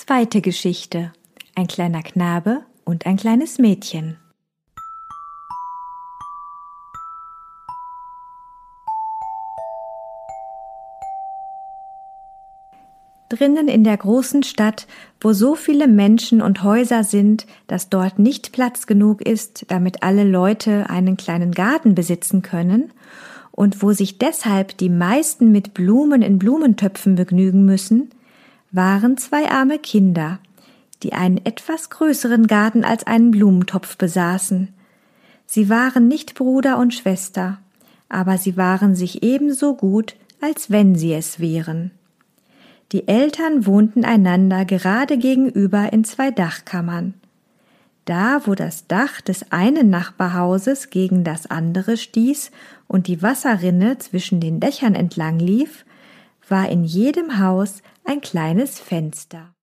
Zweite Geschichte: Ein kleiner Knabe und ein kleines Mädchen. Drinnen in der großen Stadt, wo so viele Menschen und Häuser sind, dass dort nicht Platz genug ist, damit alle Leute einen kleinen Garten besitzen können, und wo sich deshalb die meisten mit Blumen in Blumentöpfen begnügen müssen, waren zwei arme Kinder, die einen etwas größeren Garten als einen Blumentopf besaßen. Sie waren nicht Bruder und Schwester, aber sie waren sich ebenso gut, als wenn sie es wären. Die Eltern wohnten einander gerade gegenüber in zwei Dachkammern. Da, wo das Dach des einen Nachbarhauses gegen das andere stieß und die Wasserrinne zwischen den Dächern entlang lief, war in jedem Haus ein kleines Fenster.